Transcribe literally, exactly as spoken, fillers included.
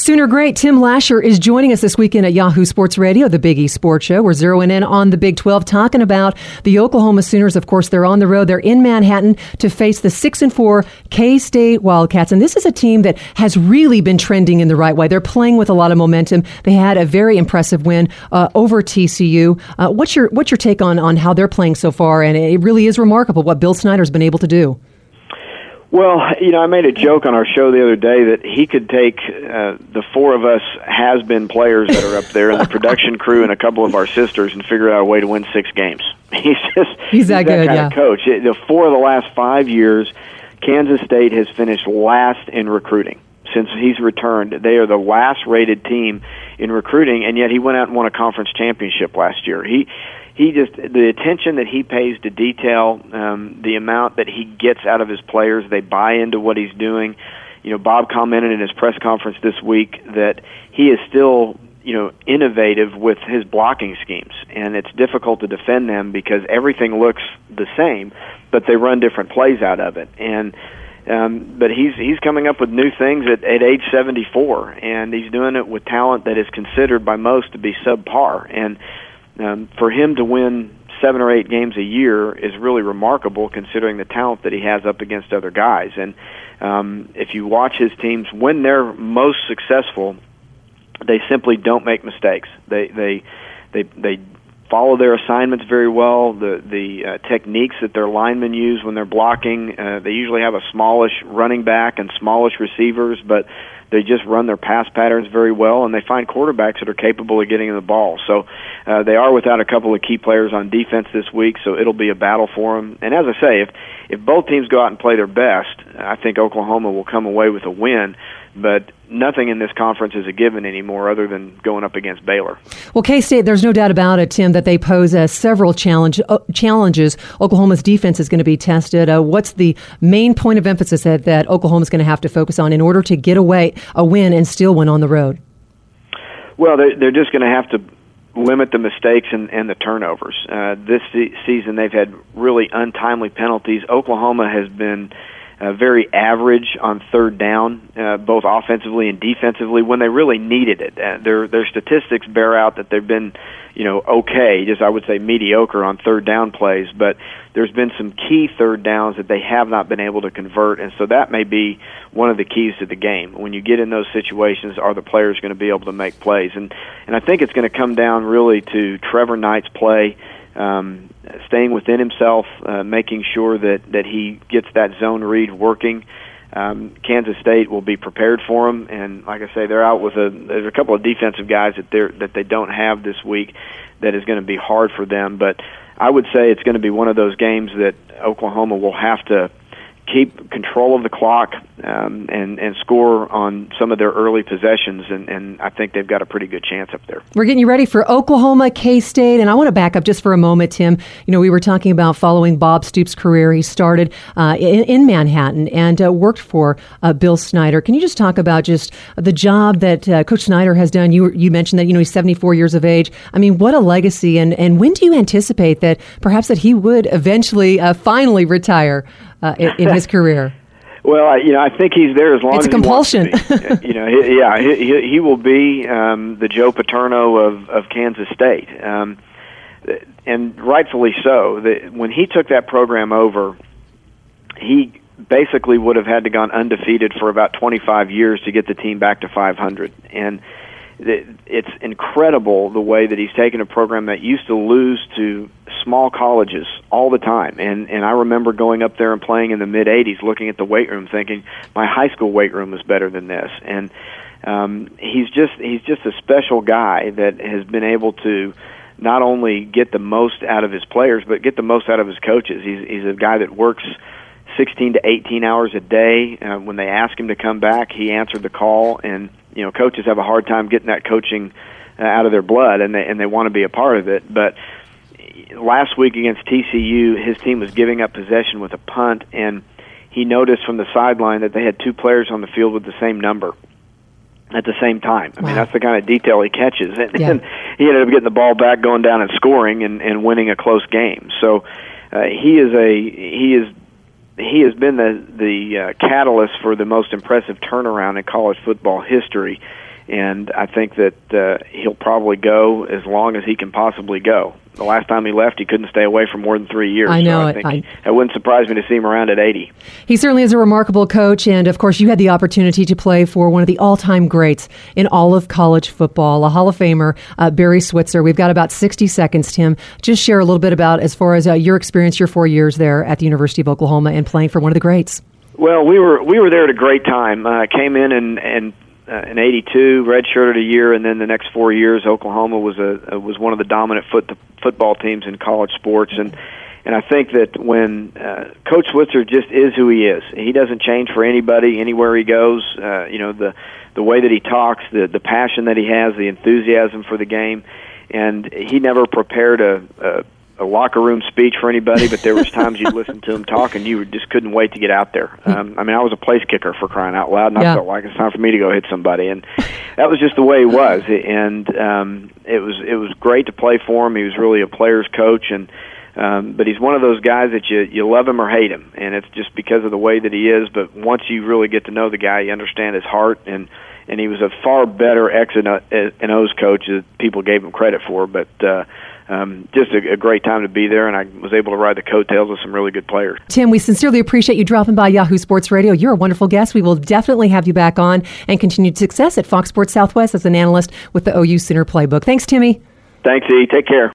Sooner great Tim Lasher is joining us this weekend at Yahoo Sports Radio, the Big East Sports Show. We're zeroing in on the Big twelve, talking about the Oklahoma Sooners. Of course, they're on the road. They're in Manhattan to face the six and four K-State Wildcats. And this is a team that has really been trending in the right way. They're playing with a lot of momentum. They had a very impressive win uh, over T C U. Uh, what's your what's your take on, on how they're playing so far? And it really is remarkable what Bill Snyder's been able to do. Well, you know, I made a joke on our show the other day that he could take uh, the four of us has-been players that are up there and the production crew and a couple of our sisters and figure out a way to win six games. He's just he's that, he's that good, kind yeah. of coach. The four of the last five years, Kansas State has finished last in recruiting. Since he's returned, they are the last-rated team in recruiting, and yet he went out and won a conference championship last year. He He just, the attention that he pays to detail, um, the amount that he gets out of his players, they buy into what he's doing. You know, Bob commented in his press conference this week that he is still, you know, innovative with his blocking schemes, and it's difficult to defend them because everything looks the same, but they run different plays out of it. And um, but he's he's coming up with new things at, at age seventy-four, and he's doing it with talent that is considered by most to be subpar. And Um, for him to win seven or eight games a year is really remarkable considering the talent that he has up against other guys. And um, if you watch his teams, when they're most successful, they simply don't make mistakes. They they they they follow their assignments very well. The the uh, techniques that their linemen use when they're blocking, uh, they usually have a smallish running back and smallish receivers, but they just run their pass patterns very well, and they find quarterbacks that are capable of getting in the ball. So uh, they are without a couple of key players on defense this week, so it'll be a battle for them. And as I say, if, if both teams go out and play their best, I think Oklahoma will come away with a win. But nothing in this conference is a given anymore other than going up against Baylor. Well, K-State, there's no doubt about it, Tim, that they pose uh, several challenge, uh, challenges. Oklahoma's defense is going to be tested. Uh, what's the main point of emphasis that, that Oklahoma's going to have to focus on in order to get away a win and still win on the road? Well, they're, they're just going to have to limit the mistakes and, and the turnovers. Uh, this se- season they've had really untimely penalties. Oklahoma has been Uh, very average on third down, uh, both offensively and defensively, when they really needed it. Uh, their their statistics bear out that they've been, you know, okay, just I would say mediocre on third down plays, but there's been some key third downs that they have not been able to convert, and so that may be one of the keys to the game. When you get in those situations, are the players going to be able to make plays? And, and I think it's going to come down really to Trevor Knight's play, Um, staying within himself, uh, making sure that, that he gets that zone read working. Um, Kansas State will be prepared for him, and like I say, they're out with a there's a couple of defensive guys that they that they don't have this week that is going to be hard for them. But I would say it's going to be one of those games that Oklahoma will have to keep control of the clock um, and, and score on some of their early possessions, and, and I think they've got a pretty good chance up there. We're getting you ready for Oklahoma, K-State, and I want to back up just for a moment, Tim. You know, we were talking about following Bob Stoops' career. He started uh, in, in Manhattan and uh, worked for uh, Bill Snyder. Can you just talk about just the job that uh, Coach Snyder has done? You you mentioned that, you know, he's seventy-four years of age. I mean, what a legacy, and, and when do you anticipate that perhaps that he would eventually uh, finally retire Uh, in, in his career? Well, I, you know, I think he's there as long it's as a compulsion. he wants to be. You know, he, yeah, he, he, he will be um, the Joe Paterno of, of Kansas State, um, and rightfully so. The, when he took that program over, he basically would have had to gone undefeated for about twenty-five years to get the team back to five hundred, and it's incredible the way that he's taken a program that used to lose to small colleges all the time. And and I remember going up there and playing in the mid-eighties, looking at the weight room, thinking my high school weight room was better than this. And um, he's just he's just a special guy that has been able to not only get the most out of his players, but get the most out of his coaches. He's he's a guy that works sixteen to eighteen hours a day. Uh, when they ask him to come back, he answered the call. And you know, coaches have a hard time getting that coaching uh, out of their blood, and they and they want to be a part of it. But last week against T C U, his team was giving up possession with a punt, and he noticed from the sideline that they had two players on the field with the same number at the same time. I wow. mean, that's the kind of detail he catches. And, yeah. and he ended up getting the ball back, going down and scoring, and, and winning a close game. So uh, he is a he is. He has been the the uh, catalyst for the most impressive turnaround in college football history, and I think that uh, he'll probably go as long as he can possibly go. The last time he left, he couldn't stay away for more than three years. I know so I it. think I... it wouldn't surprise me to see him around at eighty. He certainly is a remarkable coach, and of course, you had the opportunity to play for one of the all-time greats in all of college football, a Hall of Famer, uh, Barry Switzer. We've got about sixty seconds, Tim. Just share a little bit about as far as uh, your experience, your four years there at the University of Oklahoma, and playing for one of the greats. Well, we were we were there at a great time. I uh, came in and and. Uh, in eighty-two, redshirted a year, and then the next four years, Oklahoma was a uh, was one of the dominant foot football teams in college sports, and and I think that when uh, Coach Switzer just is who he is, he doesn't change for anybody anywhere he goes. Uh, you know, the the way that he talks, the the passion that he has, the enthusiasm for the game, and he never prepared a. a a locker room speech for anybody, but there was times you'd listen to him talk and you just couldn't wait to get out there. Um, I mean, I was a place kicker for crying out loud, and yeah. I felt like it's time for me to go hit somebody, and that was just the way he was. And um, it was it was great to play for him. He was really a player's coach, and um, but he's one of those guys that you you love him or hate him, and it's just because of the way that he is. But once you really get to know the guy, you understand his heart, and and he was a far better X and O's coach that people gave him credit for. But uh, Um, just a, a great time to be there, and I was able to ride the coattails of some really good players. Tim, we sincerely appreciate you dropping by Yahoo Sports Radio. You're a wonderful guest. We will definitely have you back on, and continued success at Fox Sports Southwest as an analyst with the O U Center Playbook. Thanks, Timmy. Thanks, E. Take care.